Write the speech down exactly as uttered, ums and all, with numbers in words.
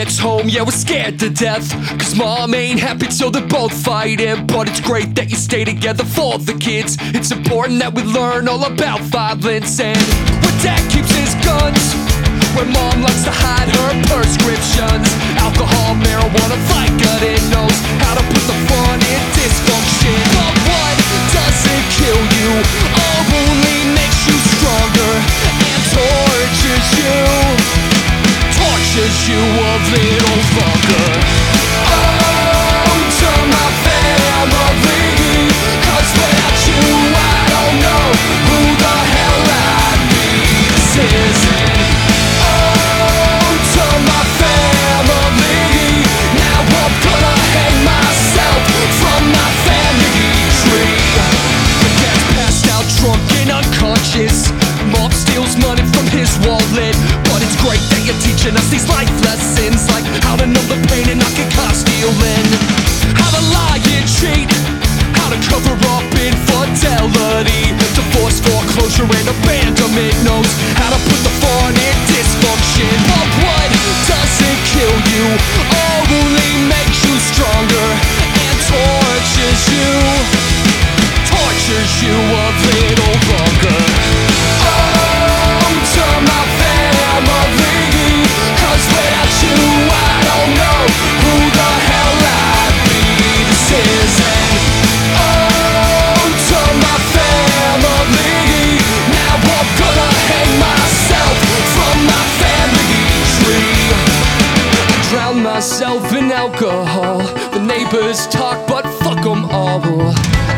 gets home, yeah, we're scared to death, cause mom ain't happy till they're both fighting. But it's great that you stay together for the kids. It's important that we learn all about violence. And where dad keeps his guns, where mom likes to hide her prescriptions. Alcohol, marijuana, Vicodin knows how to put the fun in dysfunction. But what doesn't kill you only makes you stronger and tortures you, tortures you a little longer. Oh, to my family, cause without you I don't know who the hell I'd be. This isn't. Oh, to my family, now I'm gonna hang myself from my family tree. But dad's passed out drunk and unconscious. Mom steals money from his wallet. But it's great that you're teaching us these life lessons, like how to know the pain and not get caught stealing, how to lie and cheat, how to cover up infidelity, divorce, foreclosure, and abandonment, knows how to put the fun in dysfunction. But what doesn't kill you only makes you stronger and tortures you, tortures you a little longer. Oh, to my family, cause without you I don't know who the hell I'd be. This isn't. Oh, to my family, now I'm gonna hang myself from my family tree. I drown myself in alcohol. The neighbors talk, but fuck them all.